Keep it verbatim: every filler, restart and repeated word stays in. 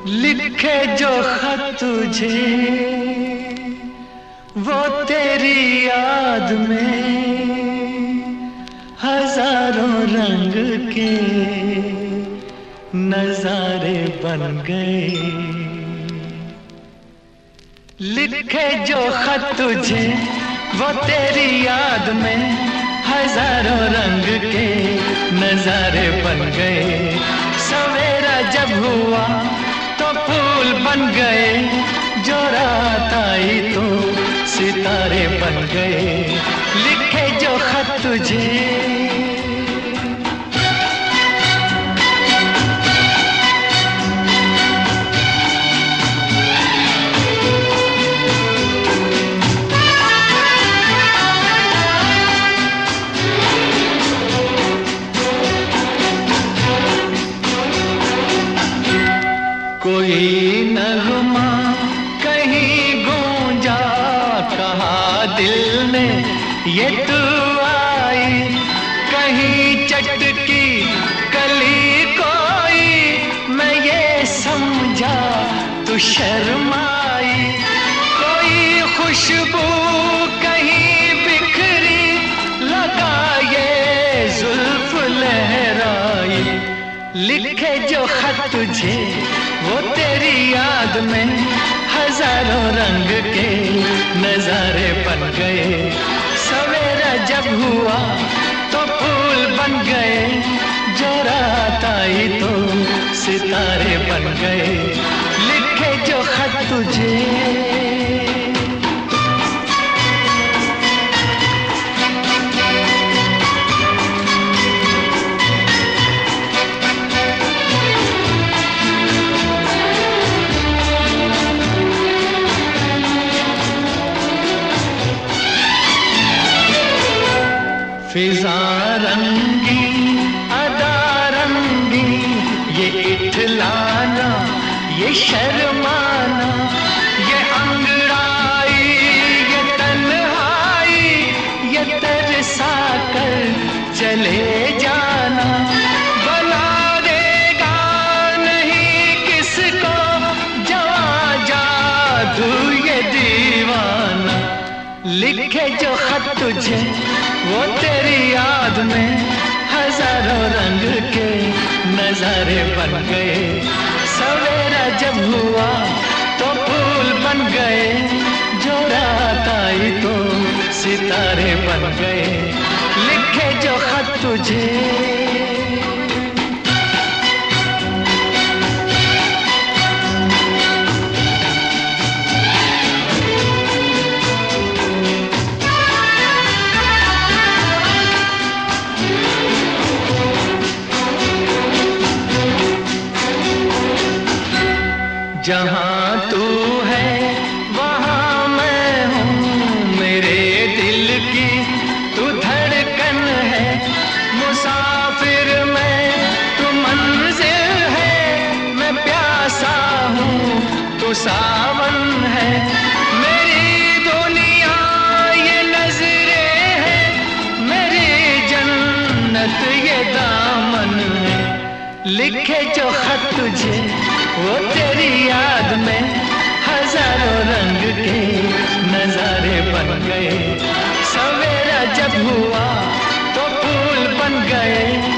लिखे जो खत तुझे वो तेरी याद में हजारों रंग के नजारे बन गए। लिखे जो खत तुझे वो तेरी याद में हजारों रंग के नजारे बन गए। सवेरा जब हुआ तो फूल बन गए, जो रात आई तो सितारे बन गए। लिखे जो खत तुझे कोई नगमा कहीं गूंजा, कहा दिल में ये तू आई। कहीं चटकी कली कोई, मैं ये समझा तू शर्माई। कोई खुशबू कहीं बिखरी, लगा ये जुल्फ लहराई। लिखे जो खत तुझे वो तेरी याद में हजारों रंग के नजारे बन गए। सवेरा जब हुआ तो फूल बन गए, जो रात आई तो सितारे बन गए। लिखे जो खत तुझे फिजा रंगी अदा रंगी, ये इठलाना ये शर्माना, ये अंगड़ाई ये तन्हाई, ये तरसा कर चले जाना। बना देगा नहीं किसको जवां जादू ये दीवाना। लिखे जो खत तुझे वो तेरी याद में हजारों रंग के नजारे बन गए। सवेरा जब हुआ तो फूल बन गए, जो रात आई तो सितारे बन गए। लिखे जो खत तुझे जहाँ तू है वहाँ मैं हूँ, मेरे दिल की तू धड़कन है। मुसाफिर मैं तू मंजिल है, मैं प्यासा हूँ तू सावन है। मेरी दुनिया ये नजरें है, मेरी जन्नत ये दामन है। लिखे जो खत तुझे वो तेरी याद में हजारों रंग के नजारे बन गए। सवेरा जब हुआ तो फूल बन गए,